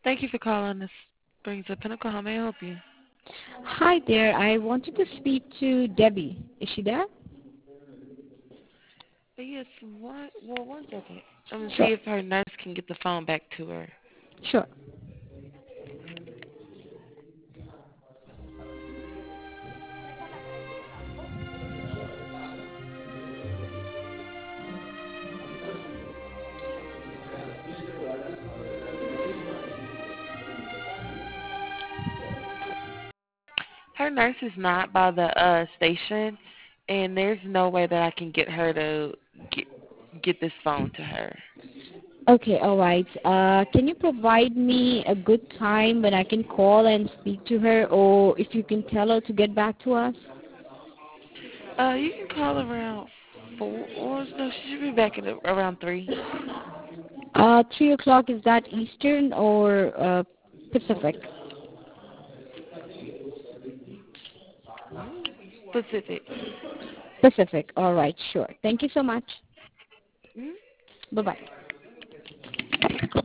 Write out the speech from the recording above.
Thank you for calling. This brings up Pinnacle. How may I help you? Hi there. I wanted to speak to Debbie. Is she there? Yes, what? Well, one second. I'm going to Sure. see if her nurse can get the phone back to her. Sure. Her nurse is not by the station, and there's no way that I can get her to get, get this phone to her. Okay, all right. Can you provide me a good time when I can call and speak to her, or if you can tell her to get back to us? You can call around 4, or no, she should be back at around 3. 3 o'clock, is that Eastern or Pacific? Pacific. Pacific. All right, sure. Thank you so much. Mm? Bye-bye.